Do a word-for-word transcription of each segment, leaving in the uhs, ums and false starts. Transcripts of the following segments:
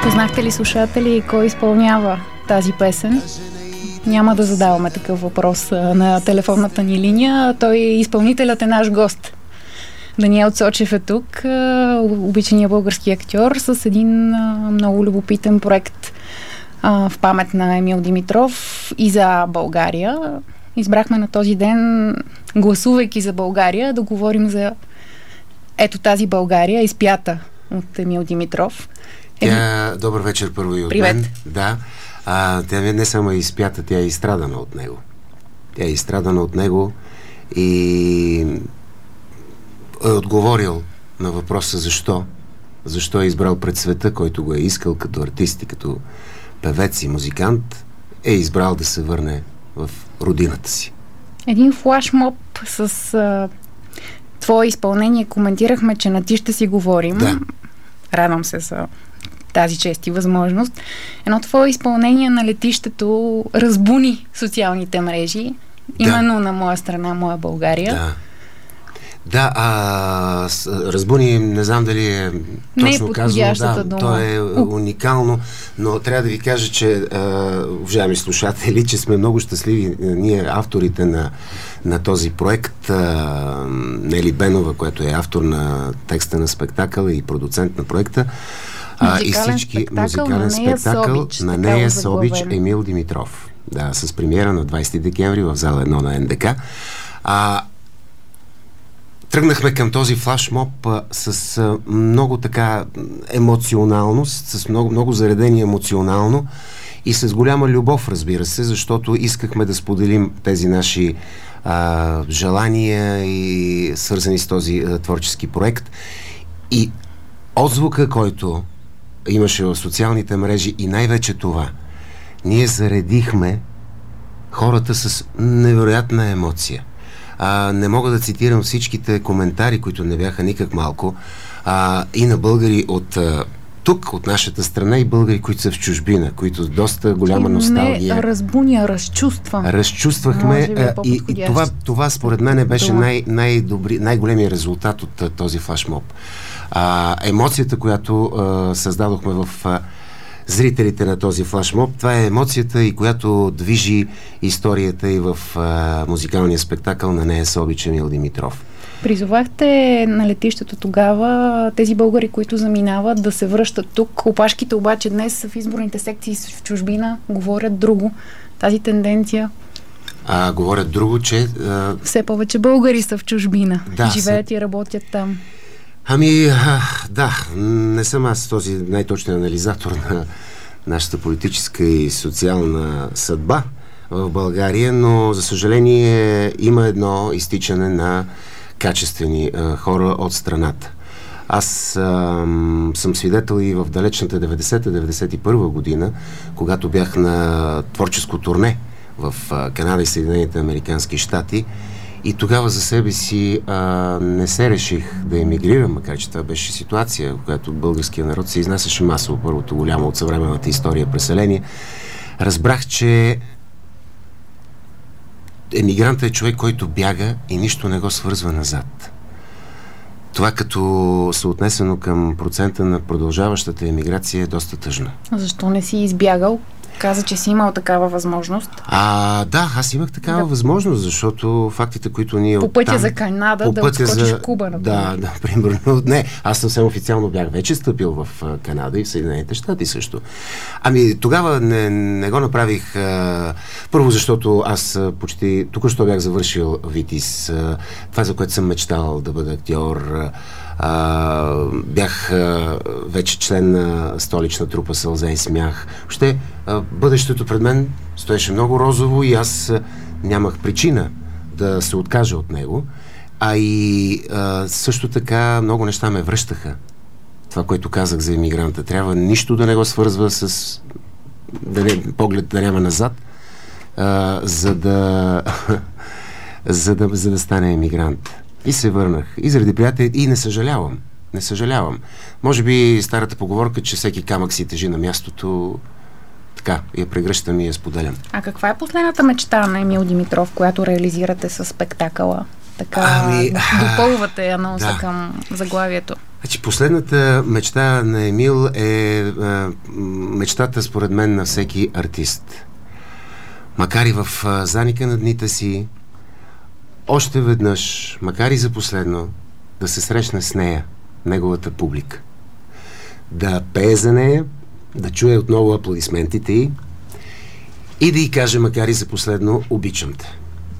Познахте ли, слушатели, кой изпълнява тази песен? Няма да задаваме такъв въпрос на телефонната ни линия. Той, изпълнителят, е наш гост. Даниел Цочев е тук, обичания български актьор, с един много любопитен проект в памет на Емил Димитров и за България. Избрахме на този ден, гласувайки за България, да говорим за ето тази България, изпята от Емил Димитров. Тя, Еди... Добър вечер първо и от Привет. мен. Да. А, тя не само е изпята, тя е изстрадана от него. Тя е изстрадана от него и е отговорил на въпроса защо. Защо е избрал пред света, който го е искал като артист и като певец и музикант, е избрал да се върне в родината си. Един флашмоб с а, твое изпълнение. Коментирахме, че на ти ще си говорим. Да. Радвам се за тази чест и възможност. Едно твое изпълнение на летището разбуни социалните мрежи. Именно да. На моя страна, моя България. Да. Да, а, с, разбуни, не знам дали е точно не е казано, да, дума. то е уникално, но трябва да ви кажа, че, а, уважаеми слушатели, че сме много щастливи, ние, авторите на, на този проект, а, Нели Бенова, която е автор на текста на спектакъл и продуцент на проекта, а, и всички спектакъл, музикален на нея спектакъл Собич, на нея Собич, Емил Димитров. Да, с премиера на двайсети декември в зала едно на Ен Де Ка. А, Тръгнахме към този флашмоб а, с а, много така емоционалност, с много, много заредени емоционално и с голяма любов, разбира се, защото искахме да споделим тези наши а, желания и свързани с този а, творчески проект. И отзвука, който имаше в социалните мрежи и най-вече това, ние заредихме хората с невероятна емоция. А, не мога да цитирам всичките коментари, които не бяха никак малко, а, и на българи от а, тук, от нашата страна, и българи, които са в чужбина, които доста голяма носталгия. Не разбуня, разчувствам. Разчувствахме а, и, и това, това според мен беше най- най-добри, най-големият резултат от а, този флашмоб. А, емоцията, която а, създадохме в а, зрителите на този флашмоб, това е емоцията, и която движи историята и в а, музикалния спектакъл на нея Собич, Емил Димитров. Призовахте на летището тогава тези българи, които заминават, да се връщат тук. Опашките обаче днес в изборните секции в чужбина говорят друго. Тази тенденция... А, говорят друго, че... А... Все повече българи са в чужбина. Да, живеят са... и работят там. Ами, а, да, не съм аз този най-точен анализатор на нашата политическа и социална съдба в България, но за съжаление има едно изтичане на качествени а, хора от страната. Аз а, съм свидетел и в далечната деветдесета деветдесет и първа година, когато бях на творческо турне в а, Канада и Съединените американски щати, и тогава за себе си а, не се реших да емигрирам, макар че това беше ситуация, в която българския народ се изнасяше масово, първото голямо от съвременната история преселение. Разбрах, че емигрантът е човек, който бяга и нищо не го свързва назад. Това, като съотнесено към процента на продължаващата емиграция, е доста тъжно. Защо не си избягал? Каза, че си имал такава възможност. А, да, аз имах такава да. възможност, защото фактите, които ние... По пътя оттам, за Канада, да отскочиш за... в Куба, например. Да, да, примерно. Не, аз съвсем официално бях вече стъпил в а, Канада и в Съединените щати също. Ами, тогава не, не го направих а, първо, защото аз а, почти току-що бях завършил ВИТИС. А, това, за което съм мечтал да бъда актьор. А, А, бях а, вече член на столична трупа Сълза и смях. Въобще, а, бъдещето пред мен стоеше много розово и аз а, нямах причина да се откажа от него. А и а, също така много неща ме връщаха. Това, което казах за емигранта. Трябва нищо да не го свързва с да не, поглед да няма назад, а, за да за да, за да стане емигрант. И се върнах. И заради приятели, и не съжалявам. Не съжалявам. Може би старата поговорка, че всеки камък си тежи на мястото, така, я прегръщам и я споделям. А каква е последната мечта на Емил Димитров, която реализирате със спектакъла? Така, ами, допълвате анонса да. към заглавието. Значи, последната мечта на Емил е а, мечтата, според мен, на всеки артист. Макар и в а, заника на дните си, още веднъж, макар и за последно, да се срещне с нея, неговата публика. Да пее за нея, да чуе отново аплодисментите й и да й каже, макар и за последно, обичам те.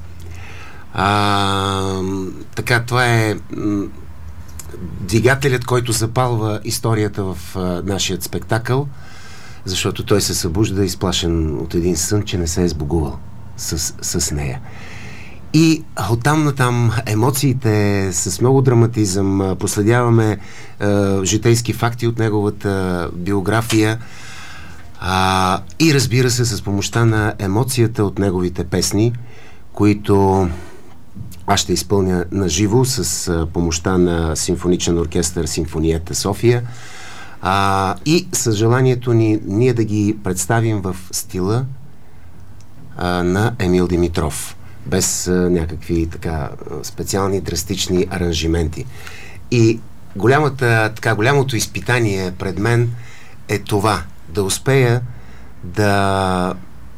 А, така, това е м- двигателят, който запалва историята в а, нашият спектакъл, защото той се събужда изплашен от един сън, че не се е сбогувал с, с нея. И оттам натам емоциите с много драматизъм, проследяваме е, житейски факти от неговата биография а, и разбира се с помощта на емоцията от неговите песни, които аз ще изпълня на живо с а, помощта на симфоничен оркестър Симфониета София а, и с желанието ни ние да ги представим в стила а, на Емил Димитров, без а, някакви така специални драстични аранжименти. И голямата, така, голямото изпитание пред мен е това, да успея да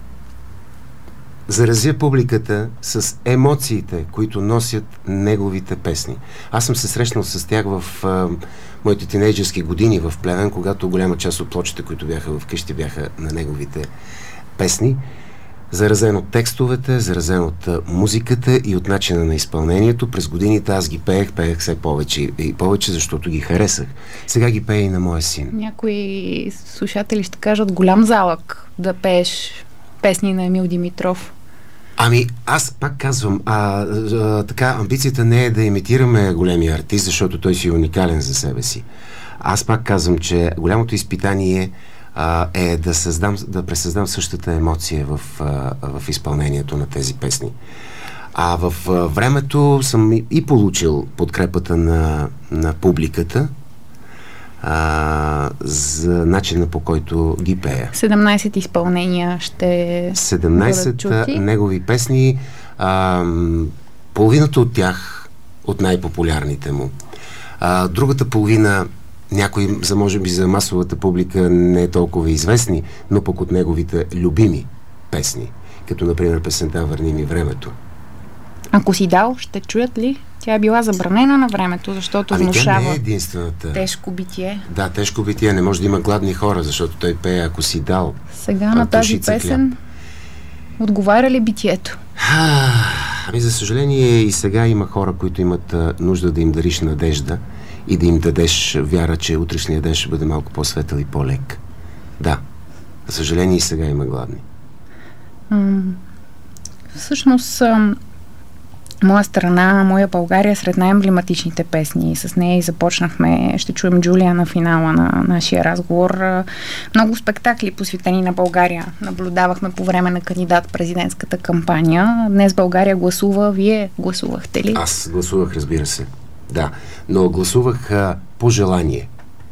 заразя публиката с емоциите, които носят неговите песни. Аз съм се срещнал с тях в а, моите тинейджърски години в Плевен, когато голяма част от плочите, които бяха вкъщи, бяха на неговите песни. Заразен от текстовете, заразен от а, музиката и от начина на изпълнението. През годините аз ги пеех, пеех все повече и повече, защото ги харесах. Сега ги пея и на моя син. Някои слушатели ще кажат голям залък да пееш песни на Емил Димитров. Ами, аз пак казвам, а, а, така, амбицията не е да имитираме големия артист, защото той си е уникален за себе си. Аз пак казвам, че голямото изпитание а, е да създам, да пресъздам същата емоция в, а, в изпълнението на тези песни. А в а, времето съм и, и получил подкрепата на, на публиката а, за начина, по който ги пея. седемнайсет изпълнения ще седемнайсет негови песни, а, половината от тях от най-популярните му. А, другата половина, някои, за може би за масовата публика, не е толкова известни, но пък от неговите любими песни, като например песента "Върни ми времето". Ако си дал, ще чуят ли? Тя е била забранена на времето, защото ами внушава тя не е единствената. Тежко битие. Да, тежко битие. Не може да има гладни хора, защото той пее "Ако си дал". Сега на тази песен хляб. Отговаря ли битието? А, ами за съжаление и сега има хора, които имат а, нужда да им дариш надежда и да им дадеш вяра, че утрешния ден ще бъде малко по-светъл и по-лек. Да, за съжаление и сега има гладни. М- всъщност "Моя страна, моя България" е сред най-емблематичните песни. С нея и започнахме. Ще чуем Джулия на финала на нашия разговор. Много спектакли, посветени на България, наблюдавахме по време на кандидат-президентската кампания. Днес България гласува. Вие гласувахте ли? Аз гласувах, разбира се. Да, но гласувах а, по желание,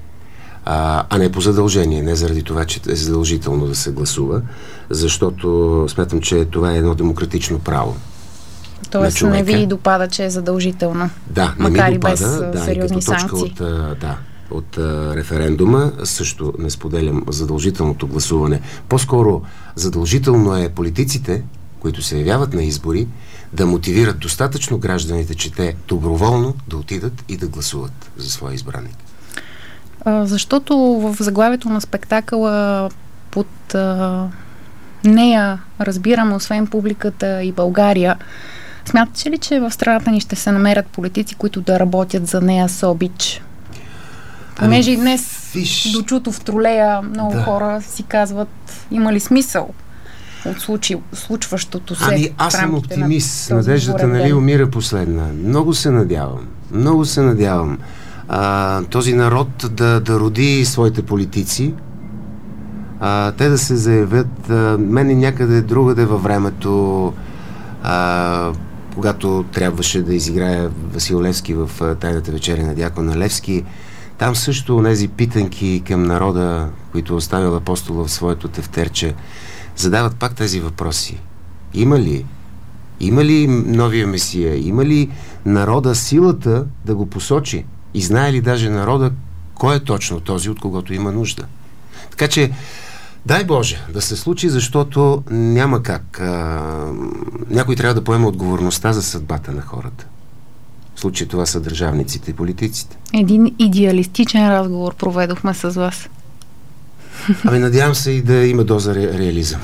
а, а не по задължение. Не заради това, че е задължително да се гласува, защото смятам, че това е едно демократично право. Тоест не ви допада, че е задължително. Да, не макар ми допада, и без да, сериозни и като точка санкции. от, да, от а, референдума също не споделям задължителното гласуване. По-скоро задължително е политиците, които се явяват на избори, да мотивират достатъчно гражданите, че те доброволно да отидат и да гласуват за своя избранник. А, защото в заглавието на спектакъла под а, нея разбирам, освен публиката и България. Смятате ли, че в страната ни ще се намерят политици, които да работят за нея с обич? Понеже и днес виж, до чуто в тролея много да. хора си казват, има ли смисъл от случи, случващото се. Ами аз съм оптимист. Надеждата, нали, умира последна. Много се надявам. Много се надявам а, този народ да, да роди своите политици, а, те да се заявят. А, мен и някъде другаде във времето, а, когато трябваше да изиграя Васил Левски в а, "Тайната вечеря" на Дякона Левски, там също онези питанки към народа, които оставил Апостола в своето тефтерче, задават пак тези въпроси. Има ли? Има ли новия Месия? Има ли народа силата да го посочи? И знае ли даже народа кой е точно този, от когото има нужда. Така че, дай Боже, да се случи, защото няма как. А, някой трябва да поема отговорността за съдбата на хората. В случай това са държавниците и политиците. Един идеалистичен разговор проведохме с вас. Ами надявам се и да има доза ре, реализъм.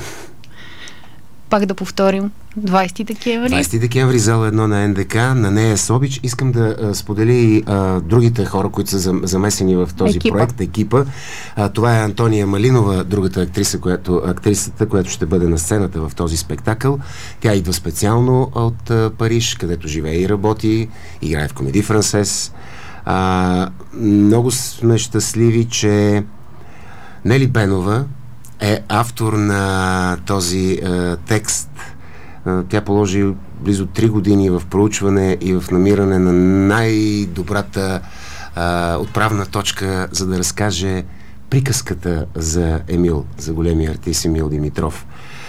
Пак да повторим. двайсети декември. двайсети декември, зала едно на Ен Де Ка, на Нея Собич. Искам да а, споделя и а, другите хора, които са зам, замесени в този екипа. проект, екипа. А, това е Антония Малинова, другата актриса, която, актрисата, която ще бъде на сцената в този спектакъл. Тя идва специално от а, Париж, където живее и работи, играе в Комеди Франсес. А, много сме щастливи, че Нели Бенова е автор на този а, текст. А, тя положи близо три години в проучване и в намиране на най-добрата а, отправна точка, за да разкаже приказката за Емил, за големия артист Емил Димитров.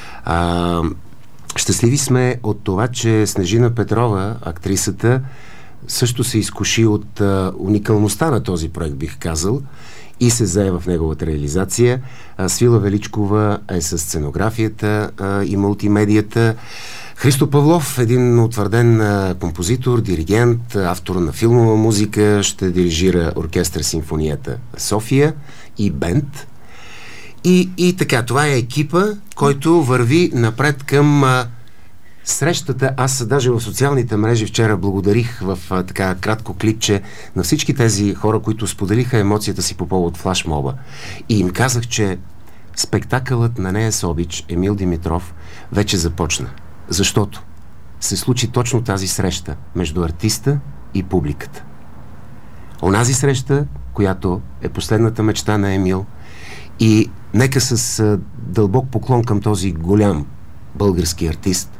А, щастливи сме от това, че Снежина Петрова, актрисата, също се изкуши от а, уникалността на този проект, бих казал, и се зае в неговата реализация. А, Свила Величкова е с сценографията а, и мултимедията. Христо Павлов, един утвърден а, композитор, диригент, автор на филмова музика, ще дирижира оркестър Симфонията София и бенд. И, и така, това е екипа, който върви напред към а, срещата. Аз даже в социалните мрежи вчера благодарих в а, така кратко клипче на всички тези хора, които споделиха емоцията си по повод флашмоба. И им казах, че спектакълът на Нея Собич, Емил Димитров, вече започна. Защото се случи точно тази среща между артиста и публиката. Онази среща, която е последната мечта на Емил, и нека с а, дълбок поклон към този голям български артист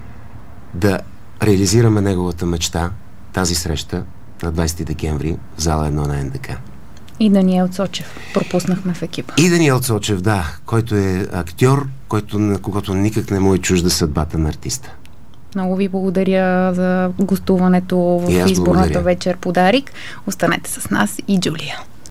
да реализираме неговата мечта, тази среща на двайсети декември в зала едно на Ен Де Ка. И Даниел Цочев пропуснахме в екипа. И Даниел Цочев, да, който е актьор, който, на когото никак не му е чужда съдбата на артиста. Много ви благодаря за гостуването в изборната вечер подарик. Останете с нас и Джулия.